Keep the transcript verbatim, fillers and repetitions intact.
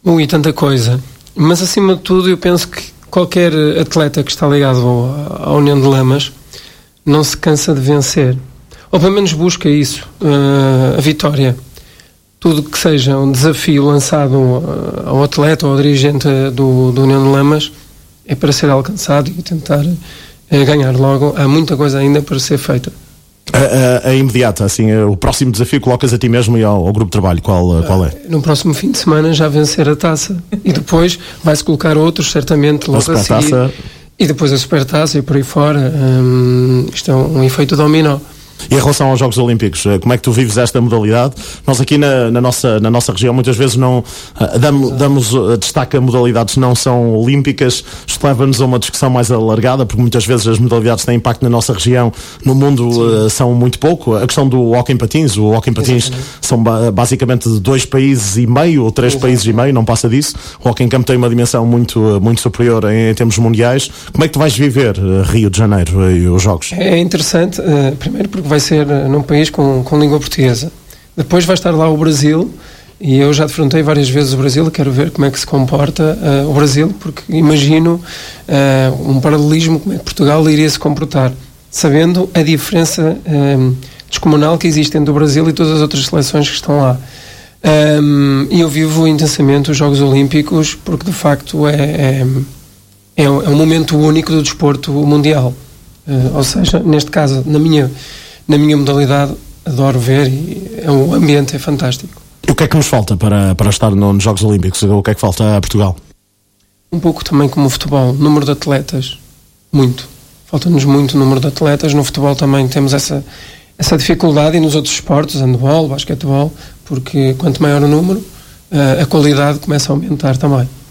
Ui, tanta coisa. Mas acima de tudo eu penso que qualquer atleta que está ligado à União de Lamas não se cansa de vencer. Ou pelo menos busca isso, uh, a vitória. Tudo que seja um desafio lançado ao atleta ou ao dirigente do, do União de Lamas é para ser alcançado e tentar uh, ganhar logo. Há muita coisa ainda para ser feita. A, a, a imediata, assim, o próximo desafio colocas a ti mesmo e ao, ao grupo de trabalho, qual, qual é? No próximo fim de semana já vencer a taça e depois vai-se colocar outros, certamente, logo a, a seguir. Taça... E depois a supertaça e por aí fora. Hum, isto é um, um efeito dominó. E em relação aos Jogos Olímpicos, como é que tu vives esta modalidade? Nós aqui na, na, nossa, na nossa região muitas vezes não uh, damos, damos uh, destaque a modalidades que não são olímpicas. Isto leva-nos a uma discussão mais alargada, porque muitas vezes as modalidades que têm impacto na nossa região, no mundo, uh, são muito pouco. A questão do hóquei em patins, o hóquei em patins são ba- basicamente de dois países e meio ou três Exatamente. países e meio, não passa disso. O hóquei em campo tem uma dimensão muito, uh, muito superior em, em termos mundiais. Como é que tu vais viver uh, Rio de Janeiro uh, e os Jogos? É interessante, uh, primeiro porque vai ser num país com, com língua portuguesa. Depois vai estar lá o Brasil, e eu já defrontei várias vezes o Brasil, quero ver como é que se comporta uh, o Brasil, porque imagino uh, um paralelismo, como é que Portugal iria se comportar, sabendo a diferença um, descomunal que existe entre o Brasil e todas as outras seleções que estão lá. Um, e eu vivo intensamente os Jogos Olímpicos, porque de facto é, é, é, um, é um momento único do desporto mundial. Uh, ou seja, neste caso, na minha Na minha modalidade, adoro ver e é, o ambiente é fantástico. E o que é que nos falta para, para estar no, nos Jogos Olímpicos? O que é que falta a Portugal? Um pouco também como o futebol, número de atletas, muito. Falta-nos muito número de atletas. No futebol também temos essa, essa dificuldade, e nos outros esportes, handball, basquetebol, porque quanto maior o número, a qualidade começa a aumentar também.